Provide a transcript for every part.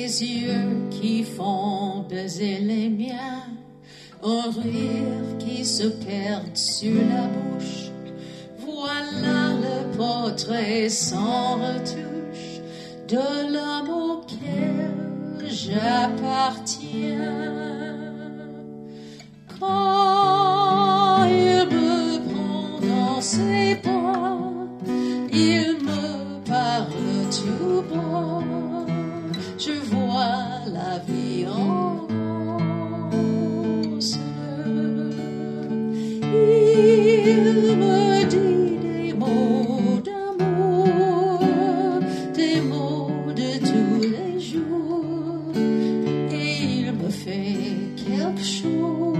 Ses yeux qui font baiser les miens, un rire qui se perd sur la bouche. Voilà le portrait sans retouche de l'homme auquel j'appartiens. Quand il me prend dans ses bras, il me parle tout bas. Je vois la vie en rose. Il me dit des mots d'amour, des mots de tous les jours, et il me fait quelque chose.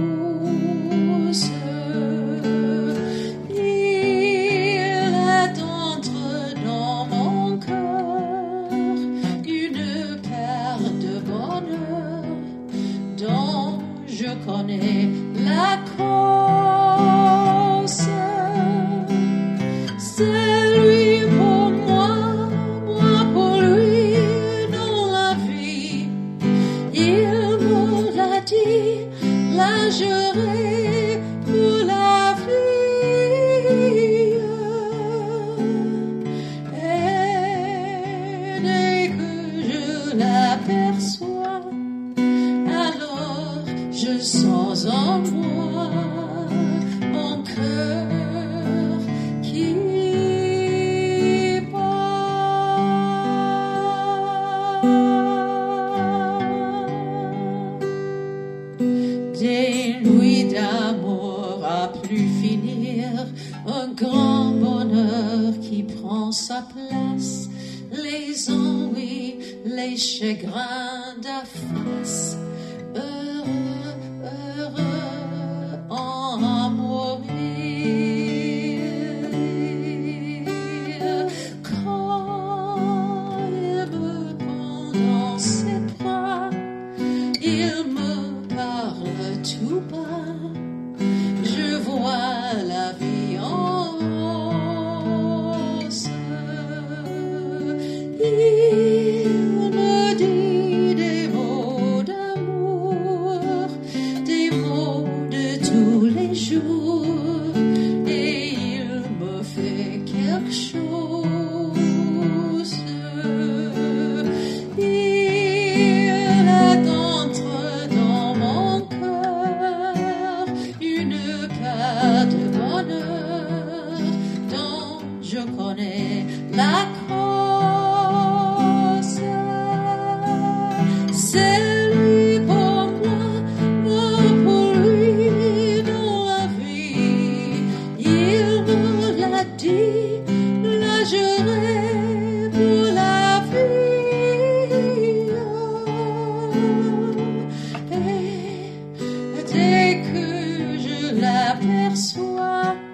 Il entre dans mon cœur une paire de bonheur dont je connais la cause. C'est lui pour moi, moi pour lui dans la vie. Il me l'a dit, là j'aurai pour la vie. Et dès que je l'aperçois, alors je sens en moi mon cœur qui bat. Des nuits d'amour à plus finir, un grand bonheur qui prend sa place, les ennuis, les chagrins d'afface. Heureux, heureux en mourir. Quand il me prend dans ses bras, il me parle tout bas. Je vois la vie en rose. Il me dit des mots d'amour, des mots de tous les jours, et il me fait quelque chose. Il entre dans mon cœur une paire de bonheur dont je connais la cause. C'est lui pour moi, moi pour lui dans la vie. Il me l'a dit, là je rêve pour la vie. Et dès que je l'aperçois,